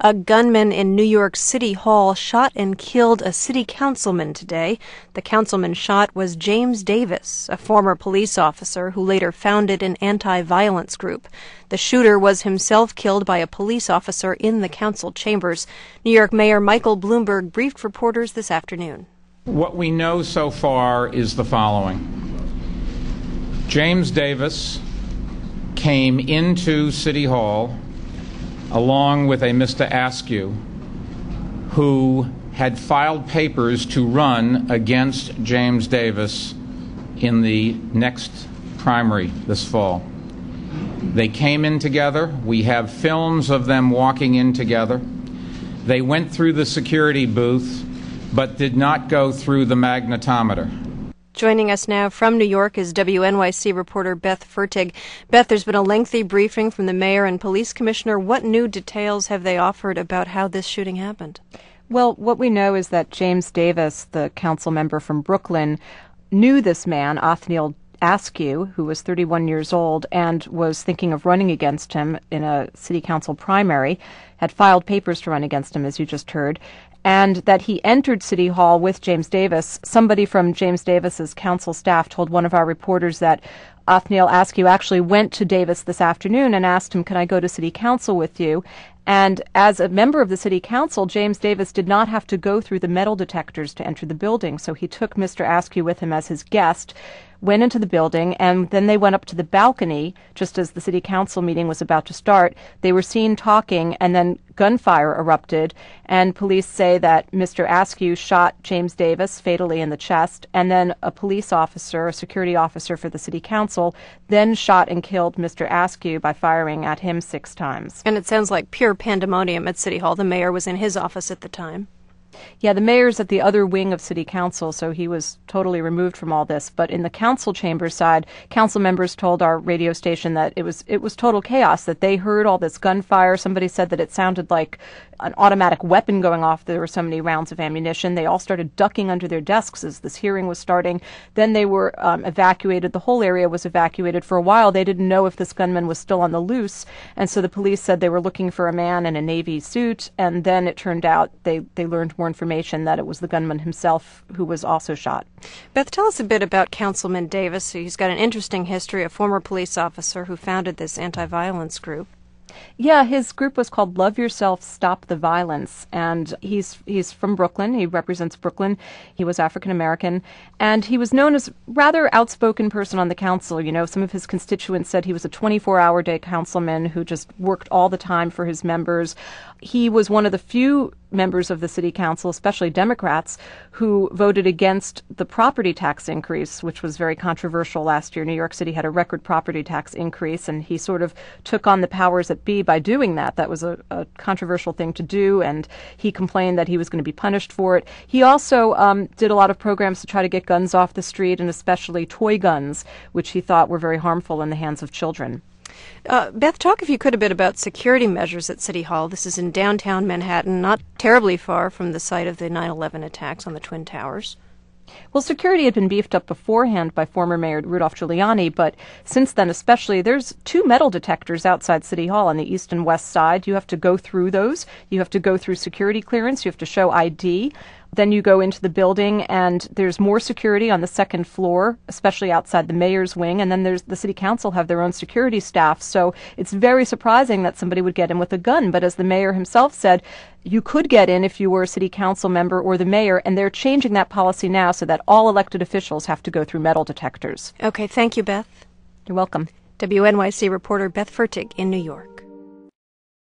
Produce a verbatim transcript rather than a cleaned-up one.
A gunman in New York City Hall shot and killed a city councilman today. The councilman shot was James Davis, a former police officer who later founded an anti-violence group. The shooter was himself killed by a police officer in the council chambers. New York Mayor Michael Bloomberg briefed reporters this afternoon. What we know so far is the following. James Davis came into City Hall along with a Mister Askew, who had filed papers to run against James Davis in the next primary this fall. They came in together. We have films of them walking in together. They went through the security booth, but did not go through the magnetometer. Joining us now from New York is W N Y C reporter Beth Fertig. Beth, there's been a lengthy briefing from the mayor and police commissioner. What new details have they offered about how this shooting happened? Well, what we know is that James Davis, the council member from Brooklyn, knew this man, Othniel Askew, who was thirty-one years old and was thinking of running against him in a city council primary, had filed papers to run against him, as you just heard, and that he entered City Hall with James Davis. Somebody from James Davis's council staff told one of our reporters that Othniel Askew actually went to Davis this afternoon and asked him, "Can I go to City Council with you?" And as a member of the City Council, James Davis did not have to go through the metal detectors to enter the building, so he took Mister Askew with him as his guest, went into the building, and then they went up to the balcony just as the City Council meeting was about to start. They were seen talking, and then gunfire erupted, and police say that Mister Askew shot James Davis fatally in the chest, and then a police officer, a security officer for the City Council, then shot and killed Mister Askew by firing at him six times. And it sounds like pure pandemonium at City Hall. The mayor was in his office at the time. Yeah, the mayor's at the other wing of City Council, so he was totally removed from all this. But in the council chamber side, council members told our radio station that it was it was total chaos, that they heard all this gunfire. Somebody said that it sounded like an automatic weapon going off. There were so many rounds of ammunition. They all started ducking under their desks as this hearing was starting. Then they were um, evacuated. The whole area was evacuated. For a while, they didn't know if this gunman was still on the loose, and so the police said they were looking for a man in a Navy suit, and then it turned out they, they learned more information that it was the gunman himself who was also shot. Beth, tell us a bit about Councilman Davis. He's got an interesting history, a former police officer who founded this anti-violence group. Yeah, his group was called Love Yourself, Stop the Violence, and he's he's from Brooklyn. He represents Brooklyn. He was African American, and he was known as a rather outspoken person on the council. You know, some of his constituents said he was a twenty-four hour day councilman who just worked all the time for his members. He was one of the few members of the city council, especially Democrats, who voted against the property tax increase, which was very controversial last year. New York City had a record property tax increase, and he sort of took on the powers that be by doing that. That was a, a controversial thing to do, and he complained that he was going to be punished for it. He also um, did a lot of programs to try to get guns off the street, and especially toy guns, which he thought were very harmful in the hands of children. Uh, Beth, talk if you could a bit about security measures at City Hall. This is in downtown Manhattan, not terribly far from the site of the nine eleven attacks on the Twin Towers. Well, security had been beefed up beforehand by former Mayor Rudolph Giuliani, but since then especially, there's two metal detectors outside City Hall on the east and west side. You have to go through those. You have to go through security clearance. You have to show I D. Then you go into the building, and there's more security on the second floor, especially outside the mayor's wing. And then there's the city council have their own security staff. So it's very surprising that somebody would get in with a gun. But as the mayor himself said, you could get in if you were a city council member or the mayor, and they're changing that policy now so that all elected officials have to go through metal detectors. Okay, thank you, Beth. You're welcome. W N Y C reporter Beth Fertig in New York.